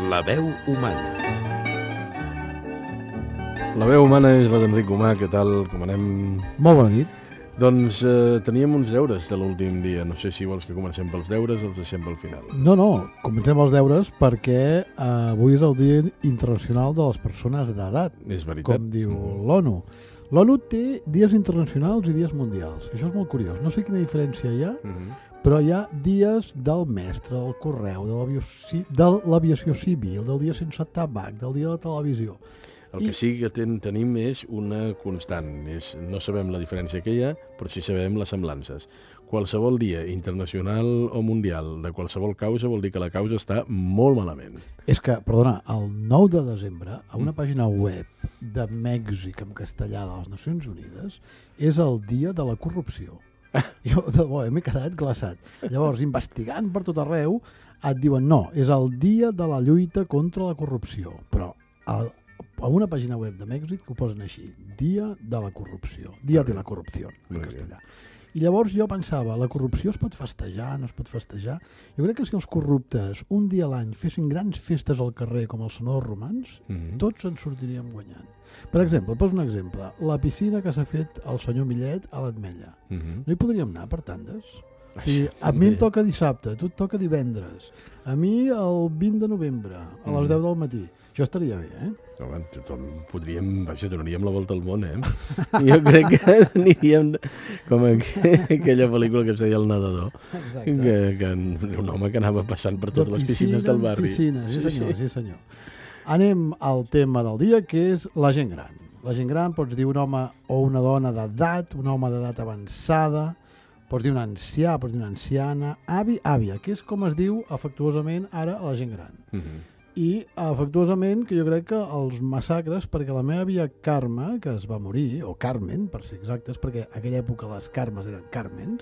La veu humana. La veu humana és la d'Enric Humà, què tal? Com anem? Molt bona nit. Doncs teníem uns deures de l'últim dia. No sé si vols que comencem pels deures o els deixem pel final. No, comencem els deures perquè avui és el Dia Internacional de les Persones d'Edat, És veritat. com diu l'ONU. L'ONU té dies internacionals i dies mundials, que això és molt curiós. No sé quina diferència hi ha, però hi ha dies del mestre, del correu, de l'aviació civil, del dia sense tabac, del dia de la televisió. El que sí que tenim és una constant. No sabem la diferència que hi ha, però sí sabem les semblances. Qualsevol dia internacional o mundial de qualsevol causa vol dir que la causa està molt malament. És que, perdona, el 9 de desembre, a una pàgina web de Mèxic en castellà de les Nacions Unides, és el dia de la corrupció. Jo, de bo, m'he quedat glaçat. Llavors, investigant per tot arreu, et diuen, no, és el dia de la lluita contra la corrupció. Però a una pàgina web de Mèxic ho posen així, dia de la corrupció, dia de la corrupció, en castellà. I llavors jo pensava, la corrupció es pot festejar, no es pot festejar? Jo crec que si els corruptes un dia a l'any fessin grans festes al carrer com els senadors romans, tots ens sortiríem guanyant. Per exemple, poso un exemple, la piscina que s'ha fet el senyor Millet a l'Ametlla. No hi podríem anar per tandes? O sigui, a mi em toca dissabte, a tu et toca divendres, a mi el 20 de novembre, a les 10 del matí. Això estaria bé, eh? Home, tothom donaríem la volta al món, eh? Jo crec que aniríem com aquella pel·lícula que es deia El nedador, que un home que anava passant per totes les piscines del barri. Sí senyor. Anem al tema del dia, que és la gent gran. La gent gran pots dir un home o una dona d'edat, un home d'edat avançada, pots dir un ancià, pots dir una anciana, avi, àvia, que és com es diu afectuosament ara a la gent gran. I afectuosament, que jo crec que els massacres, perquè la meva àvia Carme, que es va morir, o Carmen, per ser exactes, perquè a aquella època les Carmes eren Carmens,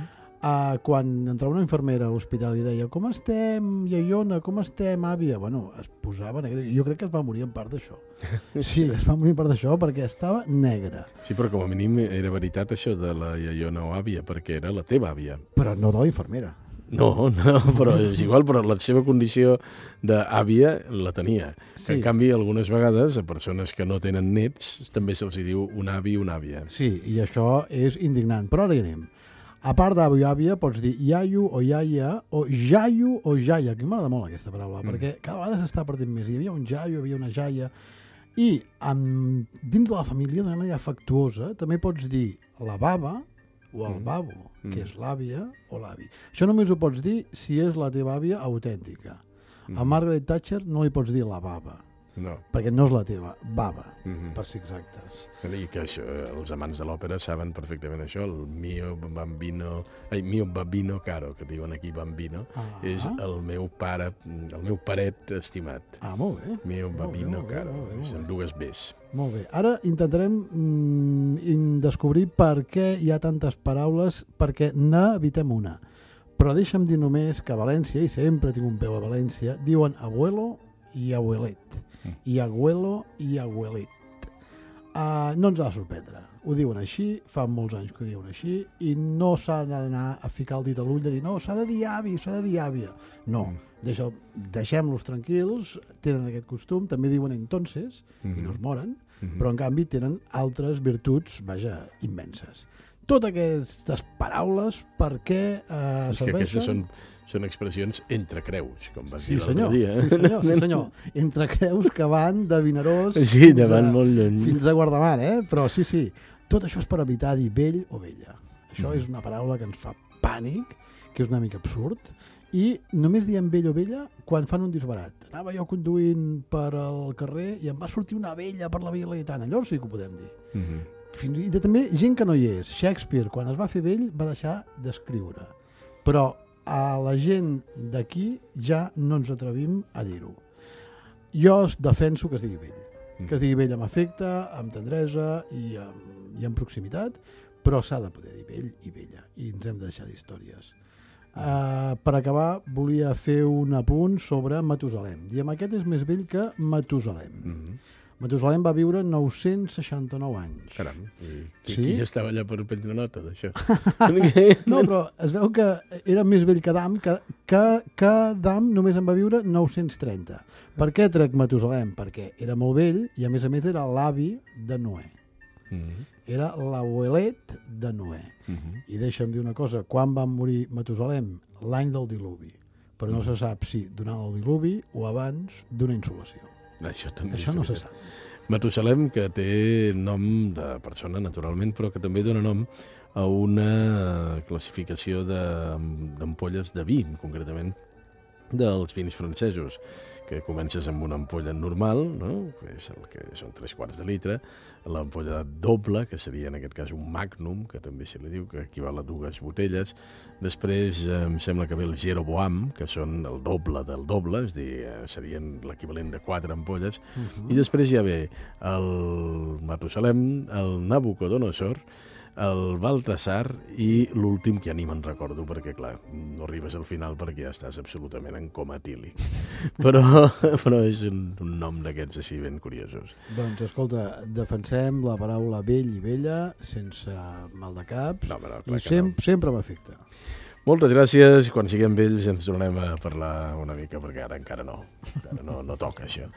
quan entrava una infermera a l'hospital i deia com estem, iaiona, com estem, àvia? Bueno, es posava negra. Jo crec que es va morir en part d'això. Sí, es va morir en part d'això perquè estava negra. Sí, però com a mínim era veritat això de la iaiona o àvia, perquè era la teva àvia. Però no de la infermera. No, però és igual, però la seva condició d'àvia la tenia. Sí. En canvi, algunes vegades, a persones que no tenen nets, també se'ls diu un avi i una àvia. Sí, i això és indignant. Però ara hi anem. A part d'avi o àvia, pots dir iaio o iaia, o jaio o jaia, que m'agrada molt aquesta paraula, perquè cada vegada s'està perdent més. Hi havia un jaio, hi havia una jaia, i dins de la família, d'una manera afectuosa, també pots dir la baba, o el babo, que és l'àvia o l'avi. Això només ho pots dir si és la teva àvia autèntica. A Margaret Thatcher no li pots dir la baba, perquè no és la teva baba, per ser exactes. I que això, els amants de l'òpera saben perfectament això, el mio bambino caro, que diuen aquí bambino, és el meu pare, el meu paret estimat. Molt bé. Mio bambino caro, és amb dues Bs. Molt bé. Ara intentarem descobrir per què hi ha tantes paraules, perquè n'evitem una. Però deixa'm dir només que a València, i sempre tinc un peu a València, diuen abuelo i abuelet, i abuelo i abuelet. No ens ha de sorprendre. Ho diuen així, fa molts anys que ho diuen així, i no s'ha d'anar a ficar el dit a l'ull de dir no, s'ha de dir avi, s'ha de dir àvia. No, deixem-los tranquils, tenen aquest costum, també diuen entonces, i no es moren, però en canvi tenen altres virtuts, immenses. Totes aquestes paraules, per què serveixen? És que aquestes són expressions entre creus, com vas dir l'altre dia. Sí senyor. Entre creus que van de Vinaròs fins a Guardamar, però sí. Tot això és per evitar dir vell o vella. Això és una paraula que ens fa pànic, que és una mica absurd, i només diem vell o vella quan fan un disbarat. Anava jo conduint per al carrer i em va sortir una vella per la Via Laietana. Llavors sí que ho podem dir. I també gent que no hi és. Shakespeare, quan es va fer vell, va deixar d'escriure. Però a la gent d'aquí ja no ens atrevim a dir-ho. Jo defenso que es digui vell. Que es digui vell amb afecte, amb tendresa i amb proximitat, però s'ha de poder dir vell i vella. I ens hem de deixar d'històries. Per acabar, volia fer un apunt sobre Matusalem. Diem, aquest és més vell que Matusalem. Matusalem va viure 969 anys. Caram, Sí? qui estava allà per prendre nota d'això? No, però es veu que era més vell que Adam, que Adam només en va viure 930. Per què trec Matusalem? Perquè era molt vell i a més era l'avi de Noè. Era l'abuelet de Noè. I deixa'm dir una cosa, quan va morir Matusalem? L'any del diluvi. Però no se sap si durant el diluvi o abans d'una insolació. Això no se sap. Matusalem, que té nom de persona, naturalment, però que també dona nom a una classificació d'ampolles de vi, concretament dels vins francesos, que comences amb una ampolla normal, no? Que és el que són 3/4 de litre, l'ampolla doble, que seria en aquest cas un magnum, que també se li diu, que equival a 2 botelles. Després em sembla que ve el Jeroboam, que són el doble del doble, és a dir, serien l'equivalent de 4 ampolles. I després ja ve el Matusalem, el Nabucodonosor, el Baltasar i l'últim, que ja ni me'n recordo, perquè, clar, no arribes al final perquè ja estàs absolutament en coma etílic. Però és un nom d'aquests així ben curiosos. Doncs, escolta, defensem la paraula vell i vella sense mal de caps i sempre amb efecte. Moltes gràcies. Quan siguem vells ens tornem a parlar una mica, perquè ara encara no toca això.